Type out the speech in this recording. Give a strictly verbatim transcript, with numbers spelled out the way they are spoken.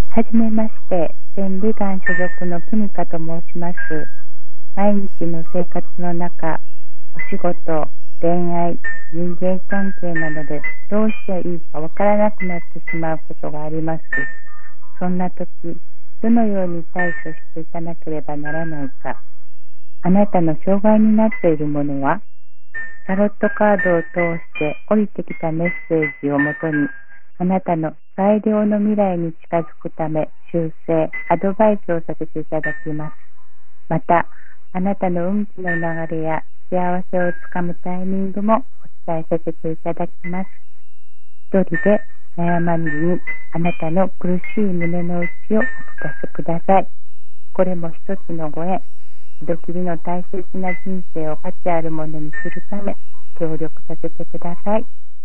はじめまして、千里眼所属のキミカと申します。毎日の生活の中、お仕事、恋愛、人間関係などでどうしていいかわからなくなってしまうことがあります。そんな時、どのように対処していかなければならないか。あなたの障害になっているものは、タロットカードを通して降りてきたメッセージをもとに、あなたの最良の未来に近づくため修正、アドバイスをさせていただきます。また、あなたの運気の流れや幸せをつかむタイミングもお伝えさせていただきます。一人で悩まずにあなたの苦しい胸の内をお聞かせください。これも一つのご縁。一度きりの大切な人生を価値あるものにするため協力させてください。